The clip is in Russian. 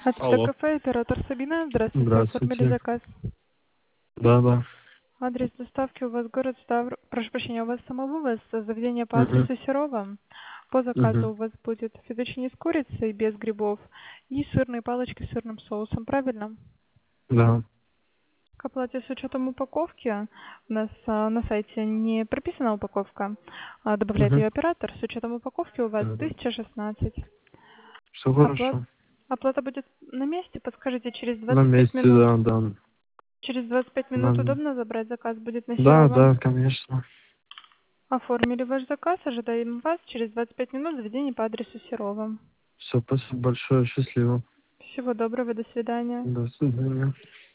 АЦТ Алло. кафе, оператор Сабина. Здравствуйте, оформили Здравствуйте. заказ. Да. Адрес доставки у вас город Ставр... Прошу прощения, у вас самовывоз, заведение по Угу. адресу Серова. По заказу Угу. у вас будет фетучини с курицей без грибов и сырные палочки с сырным соусом, правильно? Да. К оплате с учетом упаковки у нас на сайте не прописана упаковка, добавляет Угу. ее оператор. С учетом упаковки у вас Да. 1016. Все Оплата, хорошо. оплата будет на месте, подскажите, через На 25 месте, минут. да. Через 25 минут На- удобно забрать заказ будет на Серова? Да, конечно. Оформили ваш заказ, ожидаем вас через 25 минут в заведении по адресу Серова. Все, спасибо большое. Счастливо. Всего доброго, до свидания. До свидания.